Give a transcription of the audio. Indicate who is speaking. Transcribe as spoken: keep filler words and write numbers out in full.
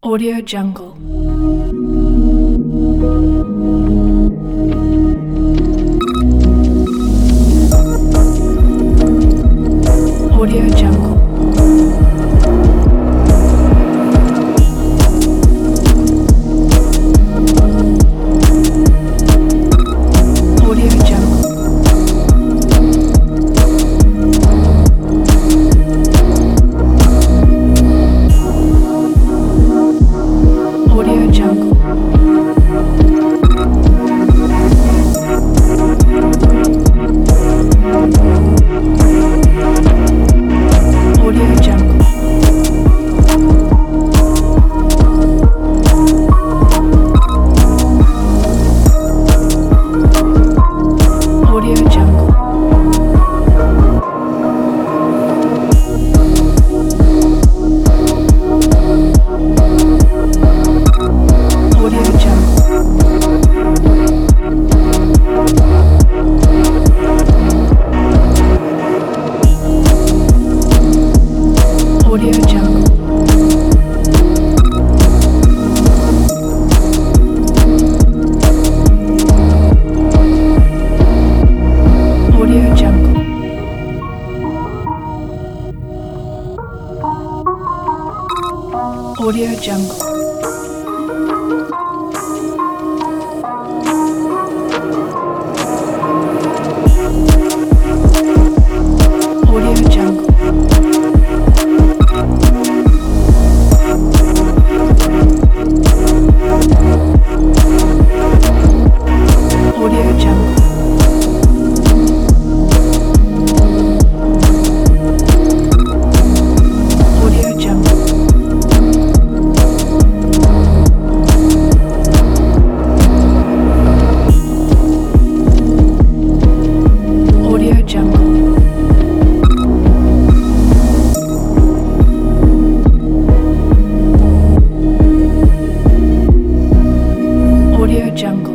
Speaker 1: Audio Jungle. Audio Jungle. Audio Jungle. Audio Jungle. Audio Jungle. Audio Jungle. Audio Jungle. Audio Jungle. Audio Jungle. Audio Jungle. Audio Jungle. Audio Jungle. Audio Jungle. Audio Jungle. Audio Jungle.